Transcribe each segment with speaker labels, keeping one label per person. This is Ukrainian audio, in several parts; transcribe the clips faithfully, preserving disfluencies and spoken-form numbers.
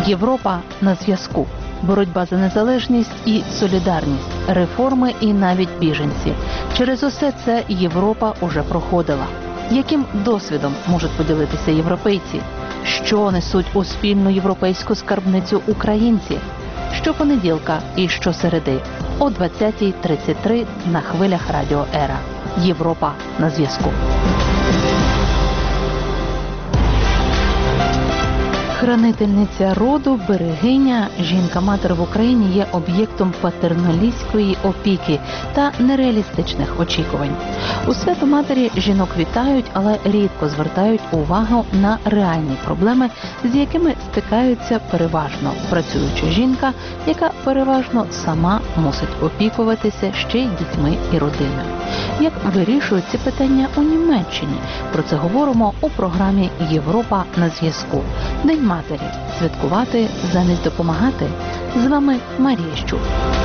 Speaker 1: Європа на зв'язку. Боротьба за незалежність і солідарність, реформи і навіть біженці. Через усе це Європа уже проходила. Яким досвідом можуть поділитися європейці? Що несуть у спільну європейську скарбницю українці? Щопонеділка і щосереди о двадцятій тридцять три на хвилях Радіо Ера. Європа на зв'язку. Хранительниця роду, берегиня, жінка-матер в Україні є об'єктом патерналістської опіки та нереалістичних очікувань. У свято матері жінок вітають, але рідко звертають увагу на реальні проблеми, з якими стикаються переважно працююча жінка, яка переважно сама мусить опікуватися ще й дітьми і родиною. Як вирішують ці питання у Німеччині? Про це говоримо у програмі «Європа на зв'язку». День матері. Святкувати замість допомагати. З вами Марія Щур.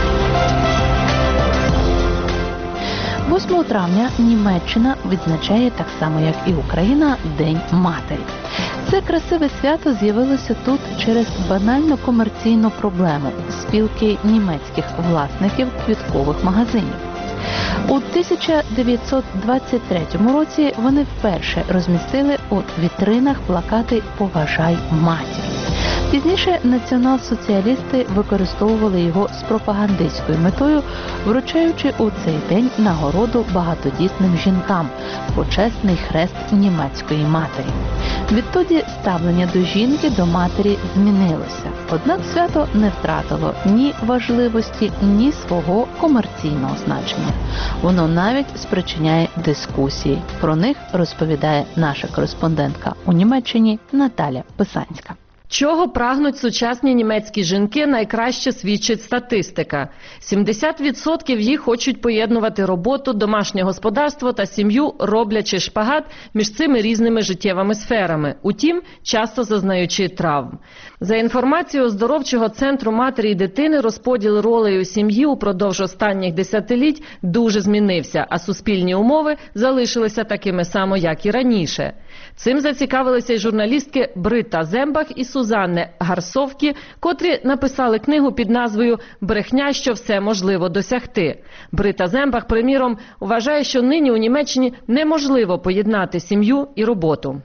Speaker 1: восьмого травня Німеччина відзначає так само, як і Україна, День матері. Це красиве свято з'явилося тут через банально комерційну проблему – спілки німецьких власників квіткових магазинів. У тисяча дев'ятсот двадцять третьому році вони вперше розмістили у вітринах плакати «Поважай матір». Пізніше націонал-соціалісти використовували його з пропагандистською метою, вручаючи у цей день нагороду багатодітним жінкам – почесний хрест німецької матері. Відтоді ставлення до жінки, до матері змінилося. Однак свято не втратило ні важливості, ні свого комерційного значення. Воно навіть спричиняє дискусії. Про них розповідає наша кореспондентка у Німеччині Наталя Писанська.
Speaker 2: Чого прагнуть сучасні німецькі жінки, найкраще свідчить статистика. сімдесят відсотків їх хочуть поєднувати роботу, домашнє господарство та сім'ю, роблячи шпагат між цими різними життєвими сферами, утім, часто зазнаючи травм. За інформацією оздоровчого центру матері і дитини, розподіл ролей у сім'ї упродовж останніх десятиліть дуже змінився, а суспільні умови залишилися такими само, як і раніше. Цим зацікавилися й журналістки Брита Зембах і Сузанне Гарсовкі, котрі написали книгу під назвою «Брехня, що все можливо досягти». Брита Зембах, приміром, вважає, що нині у Німеччині неможливо поєднати сім'ю і роботу.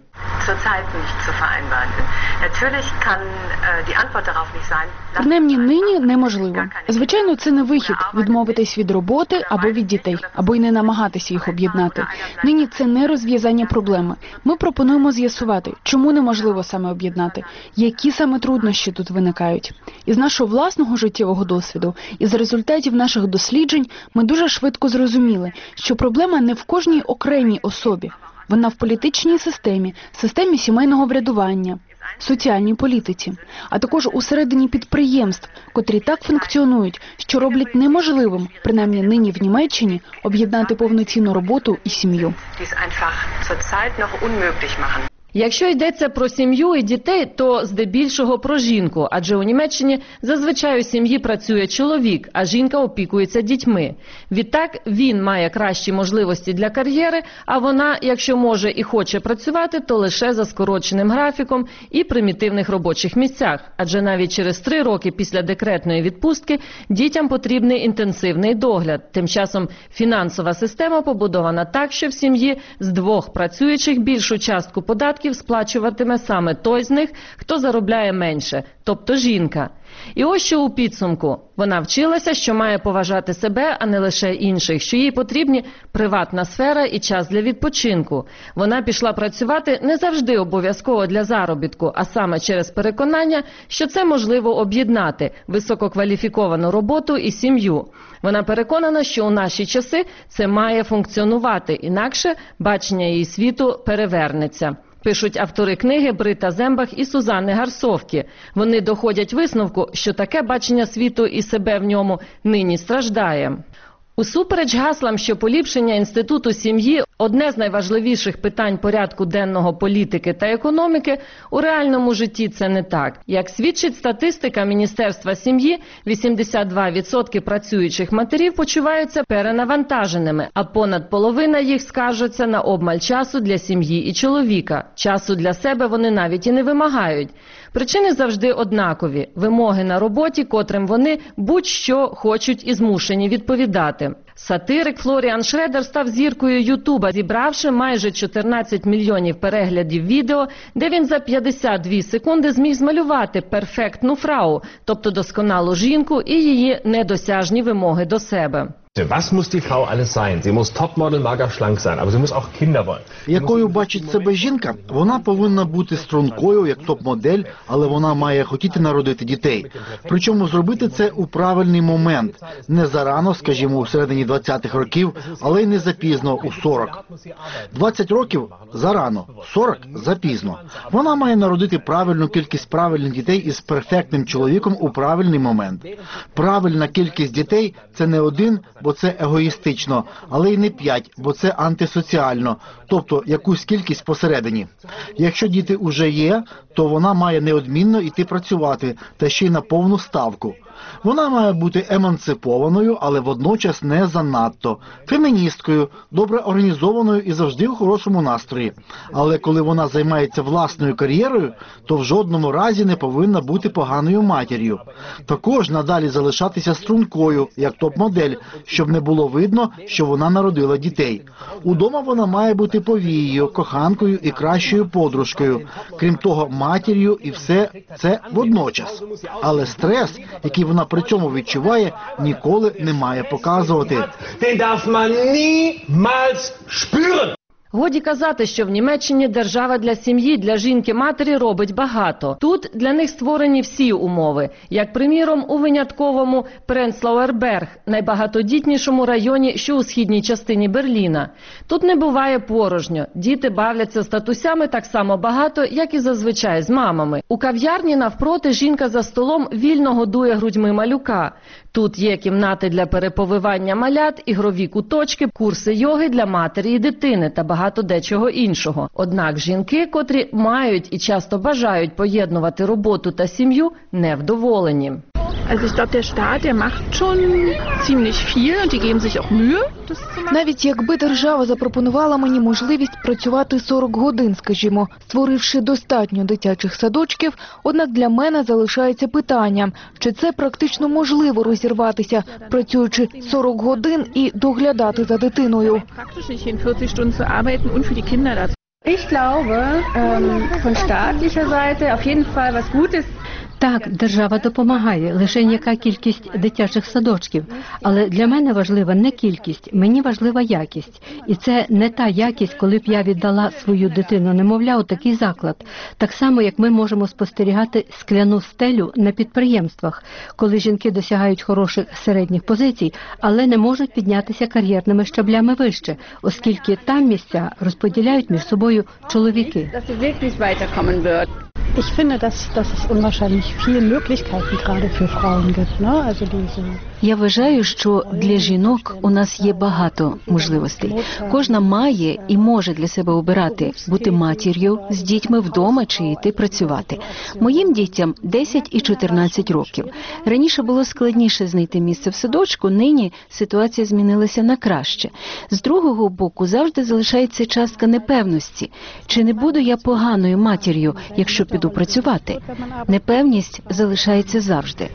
Speaker 3: Принаймні нині неможливо. Звичайно, це не вихід – відмовитись від роботи або від дітей, або й не намагатися їх об'єднати. Нині це не розв'язання проблеми. Ми пропонуємо з'ясувати, чому неможливо саме об'єднати, які саме труднощі тут виникають. Із нашого власного життєвого досвіду, із результатів наших досліджень ми дуже швидко зрозуміли, що проблема не в кожній окремій особі. Вона в політичній системі, системі сімейного врядування, соціальній політиці, а також усередині підприємств, котрі так функціонують, що роблять неможливим, принаймні нині в Німеччині, об'єднати повноцінну роботу і сім'ю.
Speaker 2: Якщо йдеться про сім'ю і дітей, то здебільшого про жінку, адже у Німеччині зазвичай у сім'ї працює чоловік, а жінка опікується дітьми. Відтак він має кращі можливості для кар'єри, а вона, якщо може і хоче працювати, то лише за скороченим графіком і примітивних робочих місцях, адже навіть через три роки після декретної відпустки дітям потрібний інтенсивний догляд. Тим часом фінансова система побудована так, що в сім'ї з двох працюючих більшу частку податків сплачуватиме саме той з них, хто заробляє менше, тобто жінка. І ось що у підсумку. Вона вчилася, що має поважати себе, а не лише інших, що їй потрібні приватна сфера і час для відпочинку. Вона пішла працювати не завжди обов'язково для заробітку, а саме через переконання, що це можливо об'єднати – висококваліфіковану роботу і сім'ю. Вона переконана, що у наші часи це має функціонувати, інакше бачення її світу перевернеться. Пишуть автори книги Брита Зембах і Сузанни Гарсовкі. Вони доходять висновку, що таке бачення світу і себе в ньому нині страждає. Усупереч гаслам, що поліпшення інституту сім'ї – одне з найважливіших питань порядку денного політики та економіки, у реальному житті це не так. Як свідчить статистика Міністерства сім'ї, вісімдесят два відсотки працюючих матерів почуваються перенавантаженими, а понад половина їх скаржаться на обмаль часу для сім'ї і чоловіка. Часу для себе вони навіть і не вимагають. Причини завжди однакові – вимоги на роботі, котрим вони будь-що хочуть і змушені відповідати. Сатирик Флоріан Шредер став зіркою Ютуба, зібравши майже чотирнадцять мільйонів переглядів відео, де він за п'ятдесят дві секунди зміг змалювати перфектну фрау, тобто досконалу жінку і її недосяжні вимоги до себе.
Speaker 4: Was muss die Frau alles sein? Sie muss Topmodel, mager, schlank sein, aber sie muss auch Kinder wollen.
Speaker 5: Якою бачить себе жінка? Вона повинна бути стрункою, як топ-модель, але вона має хотіти народити дітей. Причому зробити це у правильний момент. Не зарано, скажімо, у середині двадцятих років, але й не запізно, у сорок. двадцять років – зарано, сорок – запізно. Вона має народити правильну кількість правильних дітей із перфектним чоловіком у правильний момент. Правильна кількість дітей – це не один, бо це егоїстично, але й не п'ять, бо це антисоціально, тобто якусь кількість посередині. Якщо діти уже є, то вона має неодмінно йти працювати, та ще й на повну ставку. Вона має бути емансипованою, але водночас не занадто, феміністкою, добре організованою і завжди у хорошому настрої. Але коли вона займається власною кар'єрою, то в жодному разі не повинна бути поганою матір'ю. Також надалі залишатися стрункою, як топ-модель, щоб не було видно, що вона народила дітей. Удома вона має бути повією, коханкою і кращою подружкою. Крім того, матір'ю і все це водночас. Але стрес, який вона при цьому відчуває, ніколи не має показувати.
Speaker 4: Den darf man niemals spüren.
Speaker 2: Годі казати, що в Німеччині держава для сім'ї, для жінки-матері робить багато. Тут для них створені всі умови. Як, приміром, у винятковому Пренцлауерберг, найбагатодітнішому районі, що у східній частині Берліна. Тут не буває порожньо. Діти бавляться з татусями так само багато, як і зазвичай з мамами. У кав'ярні навпроти жінка за столом вільно годує грудьми малюка. Тут є кімнати для переповивання малят, ігрові куточки, курси йоги для матері і дитини та багато дечого іншого. Однак жінки, котрі мають і часто бажають поєднувати роботу та сім'ю, невдоволені.
Speaker 6: Also ich glaube, der Staat, der macht schon ziemlich viel und die geben sich auch Mühe, das zu machen.
Speaker 3: Навіть якби держава запропонувала мені можливість працювати сорок годин, скажімо, створивши достатньо дитячих садочків, однак для мене залишається питання, чи це практично можливо розірватися, працюючи сорок годин і доглядати за дитиною.
Speaker 6: Praktisch nicht in vierzig Stunden zu arbeiten und für die Kinder dazu.
Speaker 7: Ich glaube, ähm, von staatlicher Seite auf jeden Fall was Gutes.
Speaker 8: Так, держава допомагає, лише яка кількість дитячих садочків. Але для мене важлива не кількість, мені важлива якість. І це не та якість, коли б я віддала свою дитину-немовля у такий заклад. Так само, як ми можемо спостерігати скляну стелю на підприємствах, коли жінки досягають хороших середніх позицій, але не можуть піднятися кар'єрними щаблями вище, оскільки там місця розподіляють між собою чоловіки.
Speaker 7: Dass sie wirklich weiterkommen wird.
Speaker 9: Ich finde, dass, dass es unwahrscheinlich viele Möglichkeiten gerade für Frauen gibt, ne? Also diese...
Speaker 10: Я вважаю, що для жінок у нас є багато можливостей. Кожна має і може для себе обирати бути матір'ю, з дітьми вдома чи йти працювати. Моїм дітям десять і чотирнадцять років. Раніше було складніше знайти місце в садочку, нині ситуація змінилася на краще. З другого боку, завжди залишається частка непевності. Чи не буду я поганою матір'ю, якщо піду працювати? Непевність залишається завжди.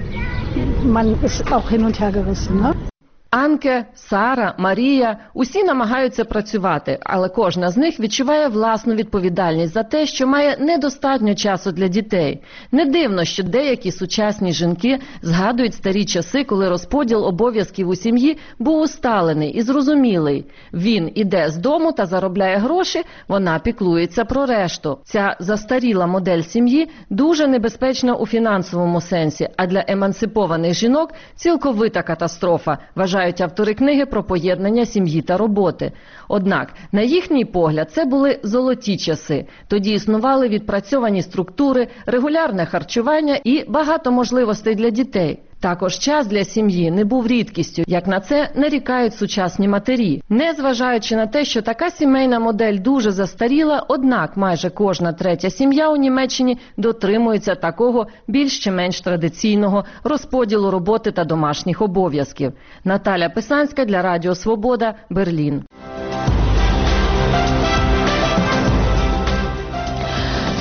Speaker 9: Auch hin und her gerissen, ne?
Speaker 2: Анке, Сара, Марія – усі намагаються працювати, але кожна з них відчуває власну відповідальність за те, що має недостатньо часу для дітей. Не дивно, що деякі сучасні жінки згадують старі часи, коли розподіл обов'язків у сім'ї був усталений і зрозумілий. Він іде з дому та заробляє гроші, вона піклується про решту. Ця застаріла модель сім'ї дуже небезпечна у фінансовому сенсі, а для емансипованих жінок – цілковита катастрофа, вважають автори книги про поєднання сім'ї та роботи. Однак, на їхній погляд, це були золоті часи. Тоді існували відпрацьовані структури, регулярне харчування і багато можливостей для дітей. Також час для сім'ї не був рідкістю, як на це нарікають сучасні матері. Незважаючи на те, що така сімейна модель дуже застаріла, однак майже кожна третя сім'я у Німеччині дотримується такого більш чи менш традиційного розподілу роботи та домашніх обов'язків. Наталя Писанська для Радіо Свобода, Берлін.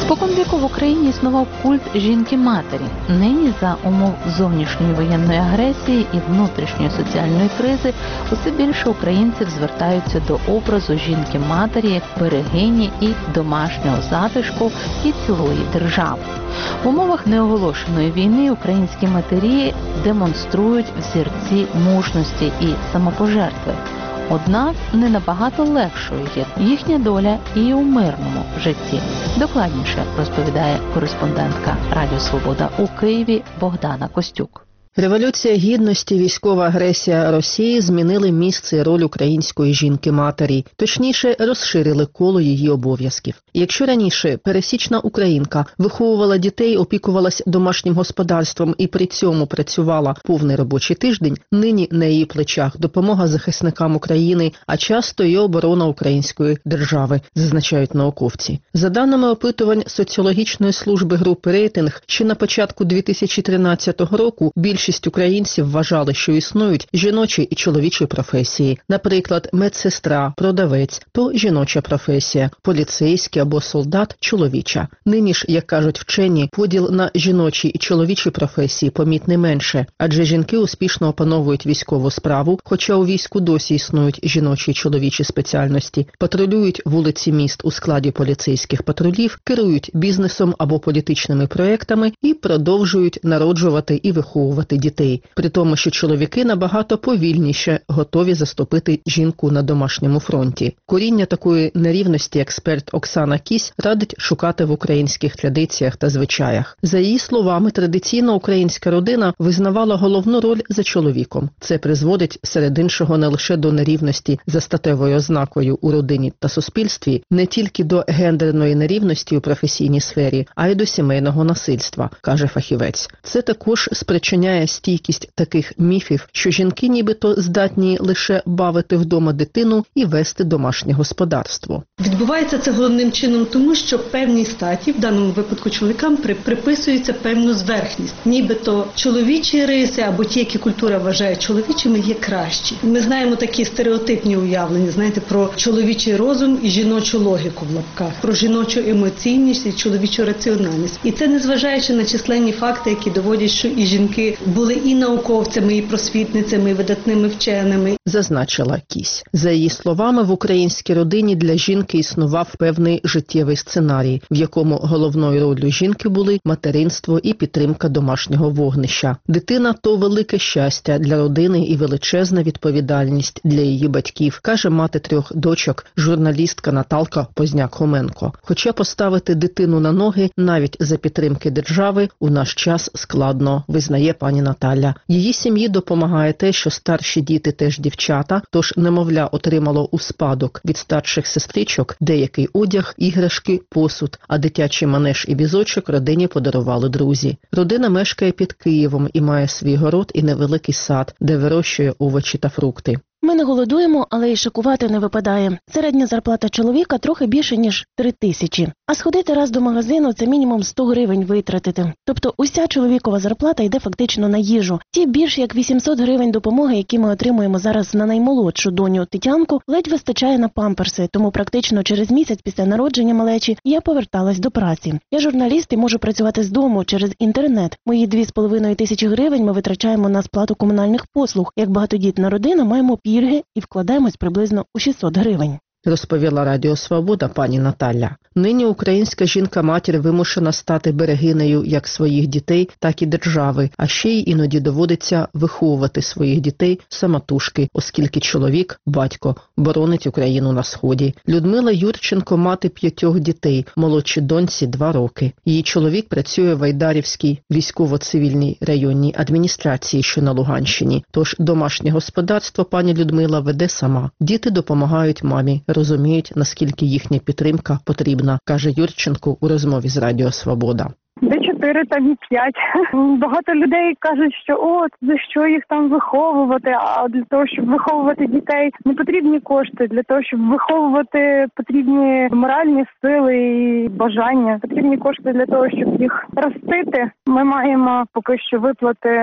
Speaker 1: Спокон віку в Україні існував культ жінки-матері. Нині за умов зовнішньої воєнної агресії і внутрішньої соціальної кризи усе більше українців звертаються до образу жінки-матері як берегині і домашнього затишку і цілої держави. В умовах неоголошеної війни українські матері демонструють взірці мужності і самопожертви. Однак не набагато легшою є їхня доля і у мирному житті. Докладніше розповідає кореспондентка Радіо Свобода у Києві Богдана Костюк.
Speaker 11: Революція Гідності, військова агресія Росії змінили місце і роль української жінки-матері, точніше розширили коло її обов'язків. Якщо раніше пересічна українка виховувала дітей, опікувалась домашнім господарством і при цьому працювала повний робочий тиждень, нині на її плечах допомога захисникам України, а часто і оборона української держави, зазначають науковці. За даними опитувань соціологічної служби групи «Рейтинг», ще на початку дві тисячі тринадцятого року більше Більшість українців вважали, що існують жіночі і чоловічі професії. Наприклад, медсестра, продавець – то жіноча професія, поліцейський або солдат – чоловіча. Нині ж, як кажуть вчені, поділ на жіночі і чоловічі професії помітний менше, адже жінки успішно опановують військову справу, хоча у війську досі існують жіночі і чоловічі спеціальності, патрулюють вулиці міст у складі поліцейських патрулів, керують бізнесом або політичними проектами і продовжують народжувати і виховувати дітей, при тому, що чоловіки набагато повільніше готові заступити жінку на домашньому фронті. Коріння такої нерівності експерт Оксана Кісь радить шукати в українських традиціях та звичаях. За її словами, традиційно українська родина визнавала головну роль за чоловіком. Це призводить, серед іншого, не лише до нерівності за статевою ознакою у родині та суспільстві, не тільки до гендерної нерівності у професійній сфері, а й до сімейного насильства, каже фахівець. Це також спричиняє стійкість таких міфів, що жінки нібито здатні лише бавити вдома дитину і вести домашнє господарство.
Speaker 12: Відбувається це головним чином тому, що певній статі, в даному випадку чоловікам, приписується певну зверхність. Нібито чоловічі риси або ті, які культура вважає чоловічими, є кращі. Ми знаємо такі стереотипні уявлення, знаєте, про чоловічий розум і жіночу логіку в лапках, про жіночу емоційність і чоловічу раціональність. І це незважаючи на численні факти, які доводять, що і жінки були і науковцями, і просвітницями, і видатними вченими.
Speaker 11: Зазначила Кісь. За її словами, в українській родині для жінки існував певний життєвий сценарій, в якому головною роллю жінки були материнство і підтримка домашнього вогнища. Дитина – то велике щастя для родини і величезна відповідальність для її батьків, каже мати трьох дочок, журналістка Наталка Позняк-Хоменко. Хоча поставити дитину на ноги навіть за підтримки держави у наш час складно, визнає пані Наталя. Її сім'ї допомагає те, що старші діти теж дівчата, тож немовля отримало у спадок від старших сестричок деякий одяг, іграшки, посуд, а дитячий манеж і візочок родині подарували друзі. Родина мешкає під Києвом і має свій город і невеликий сад, де вирощує овочі та фрукти.
Speaker 13: Ми не голодуємо, але й шикувати не випадає. Середня зарплата чоловіка трохи більше, ніж три тисячі. А сходити раз до магазину – це мінімум сто гривень витратити. Тобто уся чоловікова зарплата йде фактично на їжу. Ті більш як вісімсот гривень допомоги, які ми отримуємо зараз на наймолодшу доню Тетянку, ледь вистачає на памперси. Тому практично через місяць після народження малечі я поверталась до праці. Я журналіст і можу працювати з дому через інтернет. Мої дві з половиною тисячі гривень ми витрачаємо на сплату комунальних послуг. Як багатодітна родина маємо пільги і вкладаємось приблизно у шістсот гривень.
Speaker 11: Розповіла Радіо Свобода пані Наталя. Нині українська жінка-матір вимушена стати берегинею як своїх дітей, так і держави, а ще й іноді доводиться виховувати своїх дітей самотужки, оскільки чоловік, батько, боронить Україну на Сході. Людмила Юрченко – мати п'ятьох дітей, молодшій доньці два роки. Її чоловік працює в Айдарівській військово-цивільній районній адміністрації, що на Луганщині. Тож домашнє господарство пані Людмила веде сама. Діти допомагають мамі, розуміють, наскільки їхня підтримка потрібна, каже Юрченко у розмові з Радіо Свобода.
Speaker 14: Де чотири, там і п'ять. Багато людей кажуть, що о, за що їх там виховувати, а для того, щоб виховувати дітей, не потрібні кошти. Для того, щоб виховувати, потрібні моральні сили і бажання. Потрібні кошти для того, щоб їх ростити. Ми маємо поки що виплати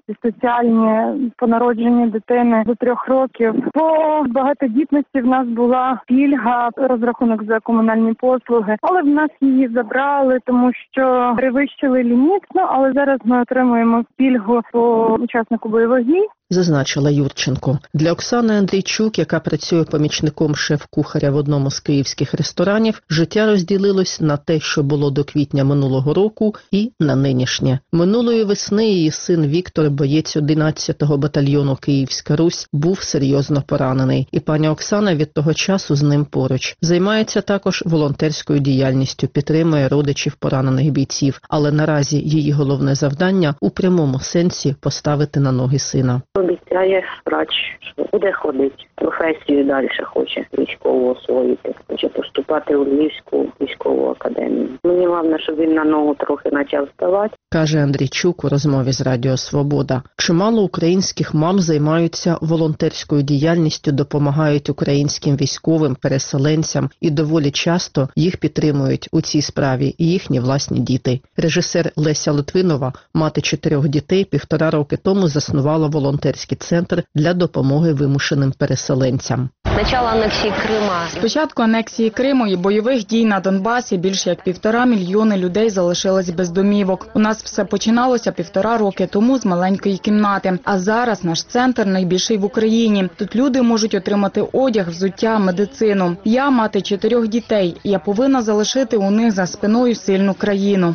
Speaker 14: ці соціальні по народженні дитини до трьох років. По багатодітності в нас була пільга, розрахунок за комунальні послуги, але в нас її забрали, тому що перевищили ліміт, ну, але зараз ми отримуємо пільгу по учаснику бойових дій.
Speaker 11: Зазначила Юрченко. Для Оксани Андрійчук, яка працює помічником шеф-кухаря в одному з київських ресторанів, життя розділилось на те, що було до квітня минулого року, і на нинішнє. Минулої весни її син Віктор, боєць одинадцятого батальйону «Київська Русь», був серйозно поранений. І пані Оксана від того часу з ним поруч. Займається також волонтерською діяльністю, підтримує родичів поранених бійців. Але наразі її головне завдання – у прямому сенсі поставити на ноги сина.
Speaker 15: Обіцяє врач, що буде ходити. Професію далі хоче військову освоїти. Хоче поступати у Львівську військову академію. Мені головне, щоб він на ногу трохи почав ставати.
Speaker 11: Каже Андрійчук у розмові з Радіо Свобода. Чимало українських мам займаються волонтерською діяльністю, допомагають українським військовим, переселенцям, і доволі часто їх підтримують у цій справі і їхні власні діти. Режисер Леся Литвинова, мати чотирьох дітей, півтора роки тому заснувала волонтерський центр для допомоги вимушеним переселенцям.
Speaker 16: Начало анексії Крима.
Speaker 17: Спочатку анексії Криму і бойових дій на Донбасі більше як півтора мільйони людей залишились без домівок. У нас все починалося півтора роки тому з маленької кімнати. А зараз наш центр найбільший в Україні. Тут люди можуть отримати одяг, взуття, медицину. Я мати чотирьох дітей. Я повинна залишити у них за спиною сильну країну.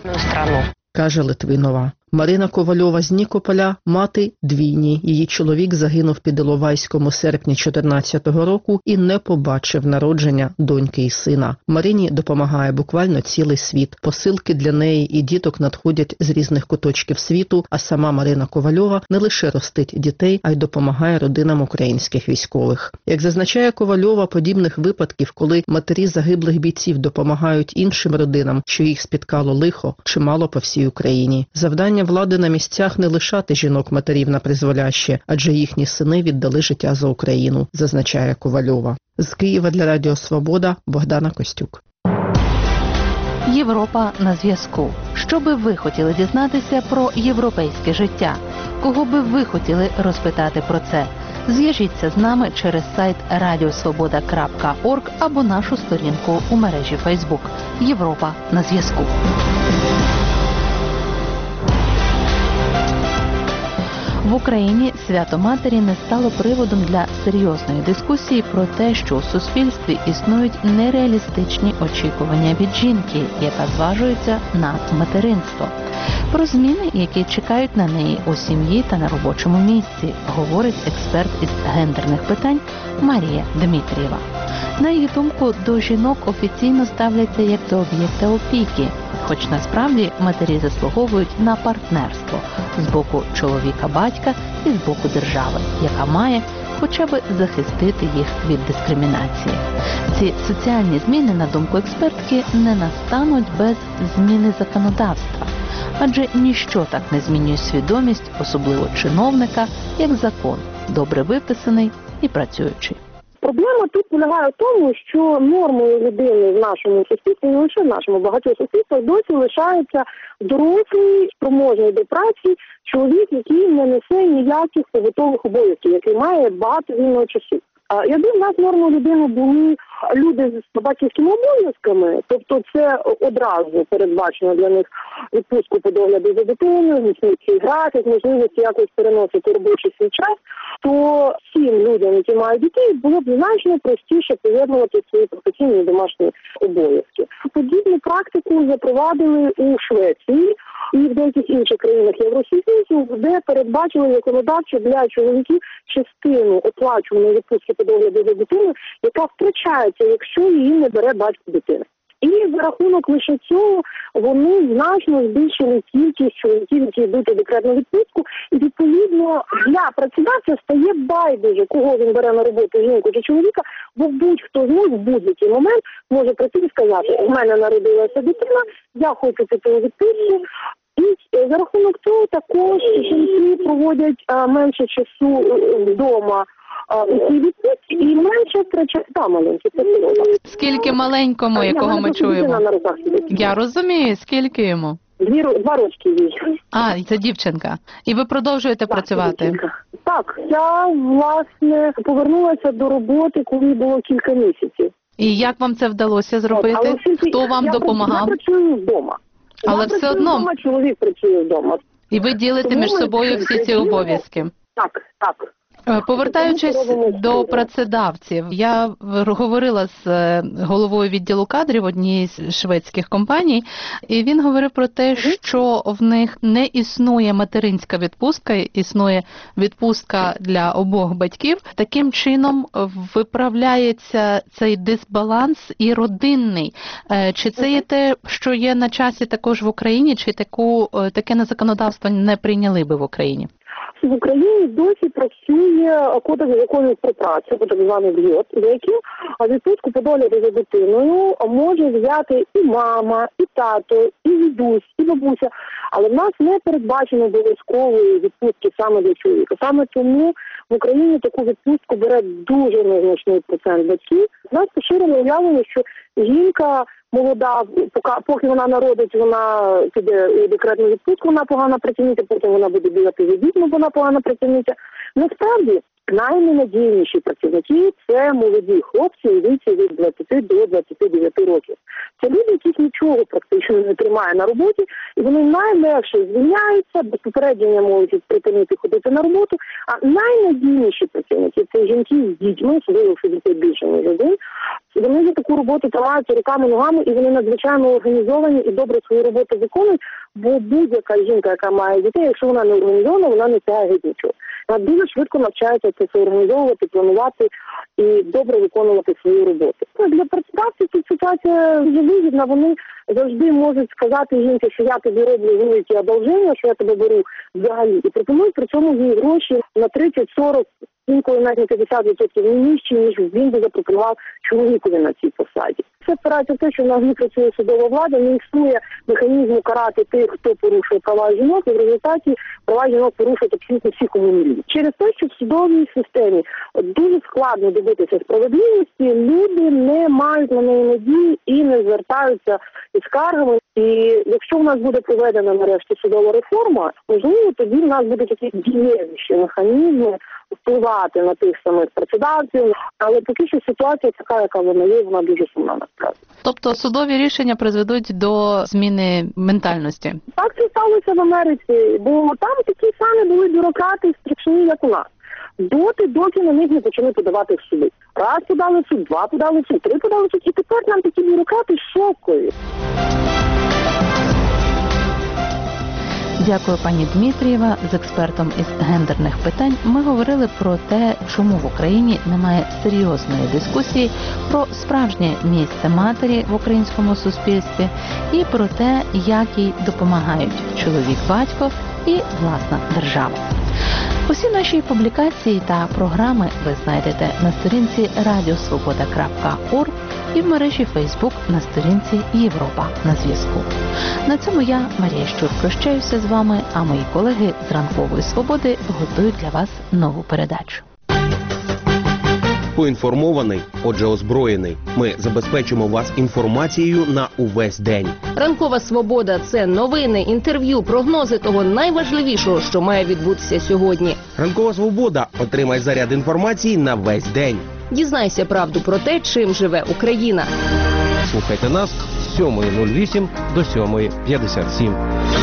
Speaker 11: Каже Литвинова. Марина Ковальова з Нікополя – мати двійні. Її чоловік загинув під Іловайськом у серпні чотирнадцятого року і не побачив народження доньки і сина. Марині допомагає буквально цілий світ. Посилки для неї і діток надходять з різних куточків світу, а сама Марина Ковальова не лише ростить дітей, а й допомагає родинам українських військових. Як зазначає Ковальова, подібних випадків, коли матері загиблих бійців допомагають іншим родинам, що їх спіткало лихо, чимало по всій Україні. Завдання влади на місцях не лишати жінок-матерів на призволяще, адже їхні сини віддали життя за Україну, зазначає Ковальова. З Києва для Радіо Свобода Богдана Костюк.
Speaker 1: Європа на зв'язку. Що би ви хотіли дізнатися про європейське життя? Кого би ви хотіли розпитати про це? Зв'яжіться з нами через сайт радіосвобода крапка орг або нашу сторінку у мережі Фейсбук. Європа на зв'язку. В Україні свято Матері не стало приводом для серйозної дискусії про те, що у суспільстві існують нереалістичні очікування від жінки, яка зважується на материнство. Про зміни, які чекають на неї у сім'ї та на робочому місці, говорить експерт із гендерних питань Марія Дмитрієва. На її думку, до жінок офіційно ставляться як до об'єкта опіки, хоч насправді матері заслуговують на партнерство з боку чоловіка-батька і з боку держави, яка має хоча б захистити їх від дискримінації. Ці соціальні зміни, на думку експертки, не настануть без зміни законодавства. Адже ніщо так не змінює свідомість, особливо чиновника, як закон, добре виписаний і працюючий.
Speaker 18: Проблема тут полягає в тому, що нормою людини в нашому суспільстві, не лише в нашому, багатьох суспільствах, досі лишається дорослий, спроможний до праці чоловік, який не несе ніяких побутових обов'язків, який має багато вільного часу. Якби в нас нормою людини були люди з батьківськими обов'язками, тобто це одразу передбачено для них відпустку по догляду за дитиною, міцний графік, можливість якось переносити робочий свій час, то всім людям, які мають дітей, було б значно простіше поєднувати свої професійні і домашні обов'язки. Подібну практику запровадили у Швеції і в деяких інших країнах Євросоюзу, де передбачили законодавчо для чоловіків частину оплачуваної відпустки по догляду за дитиною, яка втрачається, якщо її не бере батько дитини. І за рахунок лише цього вони значно збільшили кількість чоловіків, які йдуть у декретну відпустку, і відповідно для працедавця стає байдуже, кого він бере на роботу, жінку чи чоловіка, бо будь-хто з них в будь-який момент може прийти і сказати: у мене народилася дитина, я хочу піти у відпустку. І за рахунок цього також жінки проводять а, менше часу вдома у цій відпустці і менше втрачають та маленькі.
Speaker 1: Скільки маленькому, якого ми чуємо? Я розумію, скільки йому?
Speaker 18: Дві, два рочки їй.
Speaker 1: А, це дівчинка. І ви продовжуєте
Speaker 18: Так,
Speaker 1: працювати?
Speaker 18: дівчинка. Так, я, власне, повернулася до роботи, коли було кілька місяців.
Speaker 1: І як вам це вдалося зробити?
Speaker 18: От, але все-таки
Speaker 1: Хто вам
Speaker 18: я,
Speaker 1: допомагав?
Speaker 18: Я працюю вдома.
Speaker 1: Але
Speaker 18: я
Speaker 1: все
Speaker 18: працюю
Speaker 1: одно.
Speaker 18: вдома, чоловік працює вдома.
Speaker 1: І ви ділите
Speaker 18: Тому
Speaker 1: між
Speaker 18: ми
Speaker 1: собою всі ці
Speaker 18: ділимо-
Speaker 1: обов'язки?
Speaker 18: Так, так.
Speaker 1: Е, Повертаючись до працедавців, я в- говорила з е, головою відділу кадрів однієї з шведських компаній, і він говорив про те, що в них не існує материнська відпустка, існує відпустка для обох батьків. Таким чином виправляється цей дисбаланс і родинний. Е, Чи це є те, що є на часі також в Україні, чи таку, е, таке на законодавство не прийняли би в Україні?
Speaker 18: В Україні досі працює кодекс законів про працю, так званий ГЙОТ, за яким відпустку по догляду за дитиною може взяти і мама, і тато, і дідусь, і бабуся. Але в нас не передбачено обов'язкової відпустки саме для чоловіка. Саме тому в Україні таку відпустку бере дуже незначний процент батьків. У нас поширено уявлення, що жінка молода, поки, поки вона народить, вона піде у декретну відпустку, вона погана працівниця, потім вона буде бігати за дітьми, вона погана працівниця. Насправді, найненадійніші працівники – це молоді хлопці у віці від двадцяти до двадцяти дев'яти років. Це люди, яких нічого практично не тримає на роботі, і вони найлегше звільняються, без попередження можуть припинити ходити на роботу. А найнадійніші працівники – це жінки з дітьми, виявивши дітей більше, ніж один. Вони за таку роботу тримаються руками, ногами, і вони надзвичайно організовані і добре свою роботу виконують, бо будь-яка жінка, яка має дітей, якщо вона не організована, вона не тягає геть нічого. Вона дуже швидко навчається це все організовувати, планувати і добре виконувати свою роботу. Для працедавців тут ситуація дуже вигідна. Вони завжди можуть сказати жінці, що я тобі роблю великі одолження, що я тебе беру взагалі. І пропонують при цьому їй гроші на тридцять-сорок, інколи навіть на п'ятдесят відсотків нижче, ніж він би запропонував чоловікові на цій посаді. Це спирається в те, що в нас не працює судова влада, не існує механізму карати тих, хто порушує права жінок, і в результаті права жінок порушують абсолютно всі, кому не лізь. Через те, що в судовій системі дуже складно добитися справедливості, люди не мають на неї надії і не звертаються із скаргами. І якщо в нас буде проведена нарешті судова реформа, можливо, тоді в нас будуть якісь дієвіші механізми впливати на тих самих працедавців. Але поки що ситуація така, яка вона є, вона дуже сумна насправді.
Speaker 1: Тобто судові рішення призведуть до зміни ментальності?
Speaker 18: Так це сталося в Америці, бо там такі самі були бюрократи страшні, як у нас. Доти, доки на них не почали подавати в суди. Раз подали в суд, два подали в суд, три подали в суд, і тепер нам такі бюрократи шокові.
Speaker 1: Дякую, пані Дмитрієва. З експертом із гендерних питань ми говорили про те, чому в Україні немає серйозної дискусії про справжнє місце матері в українському суспільстві і про те, як їй допомагають чоловік-батько і власна держава. Усі наші публікації та програми ви знайдете на сторінці радіосвобода крапка орг і в мережі Фейсбук на сторінці Європа на зв'язку. На цьому я, Марія Щур, прощаюся з вами, а мої колеги з Ранкової Свободи готують для вас нову передачу.
Speaker 19: Поінформований, отже озброєний. Ми забезпечимо вас інформацією на увесь день.
Speaker 2: Ранкова Свобода – це новини, інтерв'ю, прогнози того найважливішого, що має відбутися сьогодні.
Speaker 19: Ранкова Свобода. Отримай заряд інформації на весь день.
Speaker 2: Дізнайся правду про те, чим живе Україна.
Speaker 20: Слухайте нас з сьомої нуль вісім до сьомої п'ятдесят сім.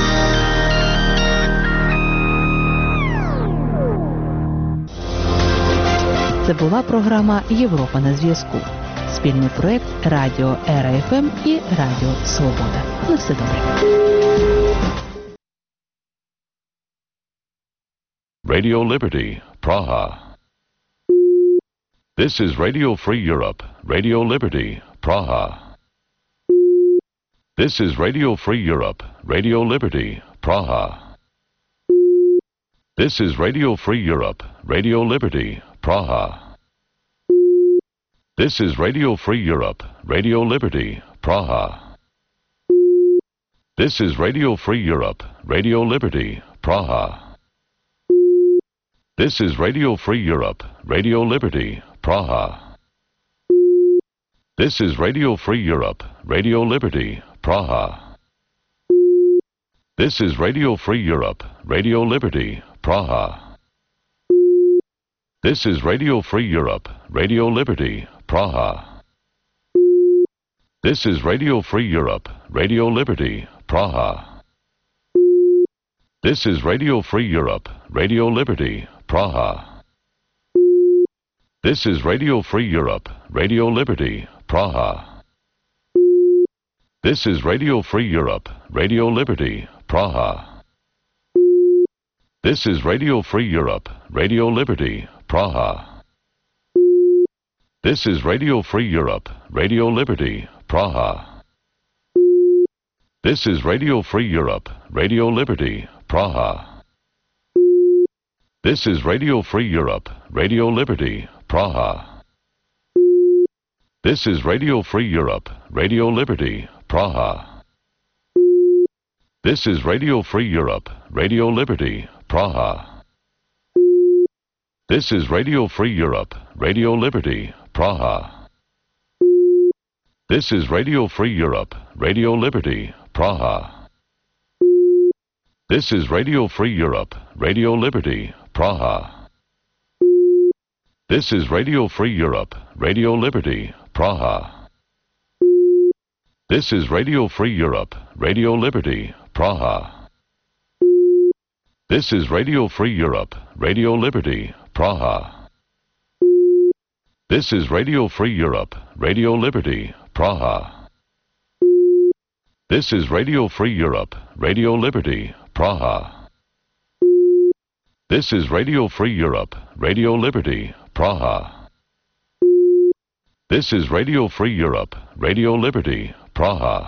Speaker 1: Це була програма «Європа на зв'язку». Спільний проект Радіо Ера еф ем і Радіо Свобода. На все добре.
Speaker 21: Radio Liberty, Praha. This is Radio Free Europe, Radio Liberty, Praha. This is Radio Free Europe, Radio Liberty, Praha. This is Radio Free Europe, Radio Liberty, Praha. This is Radio Free Europe, Radio Liberty, Praha. This is Radio Free Europe, Radio Liberty, Praha. This is Radio Free Europe, Radio Liberty, Praha. This is Radio Free Europe, Radio Liberty, Praha. This is Radio Free Europe, Radio Liberty, Praha. This is Radio Free Europe, Radio Liberty, Praha. This is Radio Free Europe, Radio Liberty, Praha. This is Radio Free Europe, Radio Liberty, Praha. This is Radio Free Europe, Radio Liberty, Praha. This is Radio Free Europe, Radio Liberty, Praha. This is Radio Free Europe, Radio Liberty, Praha. This is Radio Free Europe, Radio Liberty, Praha. This is Radio Free Europe, Radio Liberty, Praha. This is Radio Free Europe, Radio Liberty, Praha. This is Radio Free Europe, Radio Liberty, Praha. This is Radio Free Europe, Radio Liberty, Praha. This is Radio Free Europe, Radio Liberty, Praha. This is Radio Free Europe, Radio Liberty, Praha. This is Radio Free Europe, Radio Liberty, Praha. This is Radio Free Europe, Radio Liberty, Praha. This is Radio Free Europe, Radio Liberty, Praha. This is Radio Free Europe, Radio Liberty, Praha. This is Radio Free Europe, Radio Liberty, Praha. This is Radio Free Europe, Radio Liberty, Praha. This is Radio Free Europe, Radio Liberty, Praha. This is Radio Free Europe, Radio Liberty, Praha.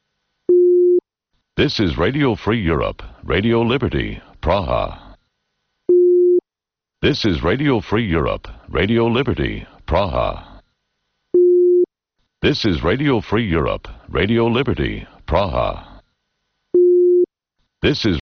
Speaker 21: This is Radio Free Europe, Radio Liberty, Praha. This is Radio Free Europe, Radio Liberty, Praha. This is Radio Free Europe, Radio Liberty, Praha. This is